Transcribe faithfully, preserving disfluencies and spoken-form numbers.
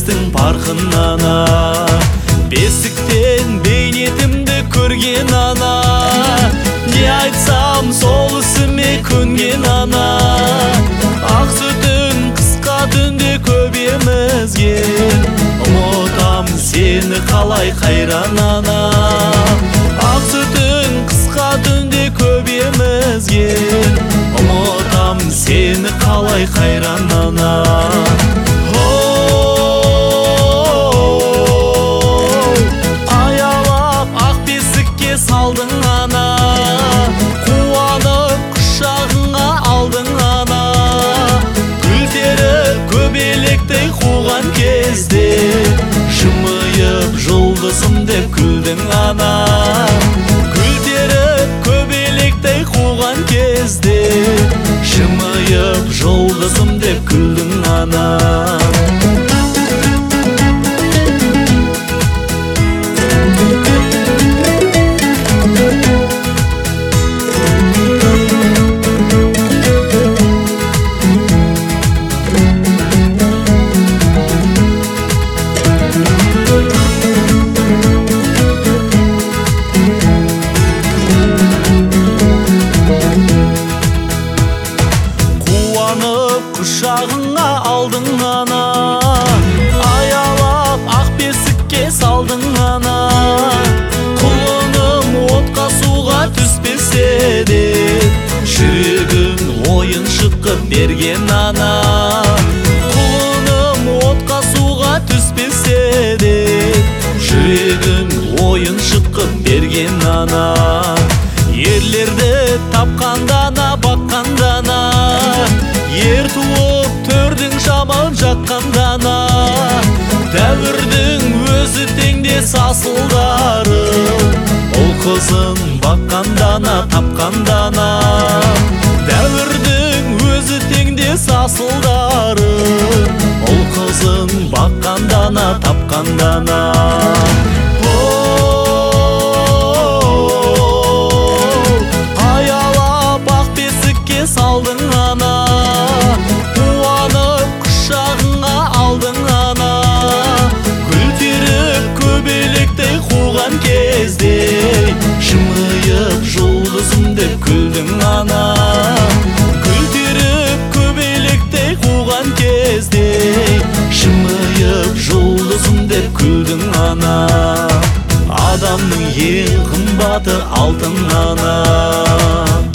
бесіктестің парқын ана, бесіктен бейнетімді көрген ана, не айтсам сол ісіме көнген ана. Ақ сүтін қысқа түнде көп емізген, ұмытам сені қалай қайран ана. Ақ сүтін қысқа түнде көп емізген, ұмытам сені қалай қайран ана. Аялап ақ бесікке салдың ана, қуанып құшағыңа алдың ана. Гүлдері көбелектей қуған кезде, жымиып жұлдызым деп күлдің ана. Гүлдері көбелектей қуған кезде, жымиып жұлдызым деп күлдің ана. Құшағыңа алдың ана, аялап ақ бесікке салдың ана. Құлыным отқа суға түспесе де, жүрегің ойыншық қып берген ана. Құлыным отқа суға түспесе де, жүрегің ойыншық қып берген ана. Ерлерді тапқандана баққандана, ер туып төрдің жаман жаққандана. Дәуірдің өзі теңдес асылдары, ол қызын баққандана тапқандана. Дәуірдің өзі теңдес асылдары, ол қызын баққандана тапқандана. Салдың ана, қуанып құшағыңа алдың ана. Гүлдері көбелектей қуған кезде, жымиып жұлдызым деп күлдің ана. Гүлдері көбелектей қуған кезде, жымиып жұлдызым деп күлдің ана. Адамның ең қымбаты алтын ана.